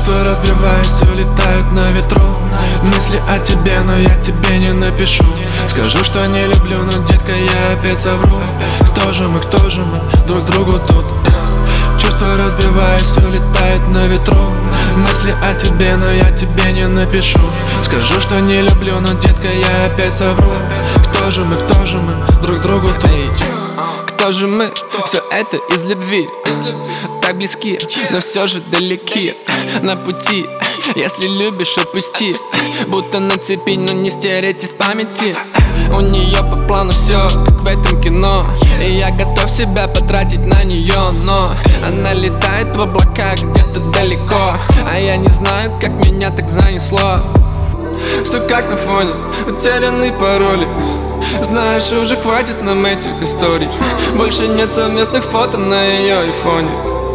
Чувства, разбиваясь, улетают на ветру. Мысли о тебе, но я тебе не напишу. Скажу, что не люблю, но, детка, я опять совру. Кто же мы друг другу тут? Чувства, разбиваясь, улетают на ветру. Мысли о тебе, но я тебе не напишу. Скажу, что не люблю, но, детка, я опять совру. Кто же мы друг другу тут? Кто же мы? Все это из любви. Так близки, но все же далеки. На пути, если любишь, отпусти. Будто нацепить, но не стереть из памяти. У нее по плану все, как в этом кино. И я готов себя потратить на нее, но она летает в облаках где-то далеко. А я не знаю, как меня так занесло. Все как на фоне, утерянные пароли. Знаешь, уже хватит нам этих историй. Больше нет совместных фото на ее айфоне.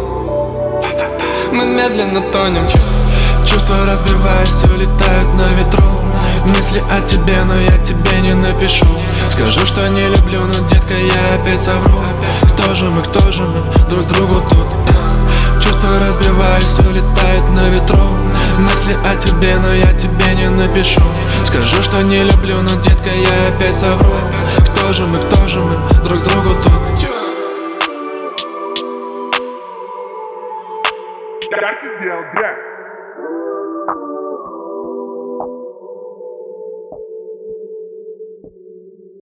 Мы медленно тонем. Чувства, разбиваясь, улетают на ветру. Мысли о тебе, но я тебе не напишу. Скажу, что не люблю, но, детка, я опять совру. Кто же мы друг другу тут? Чувства, разбиваясь, улетают на ветру. Мысли о тебе, но я тебе не напишу. Скажу, что не люблю, но, детка, я опять совру. Кто же мы друг другу тут? Как ты сделал,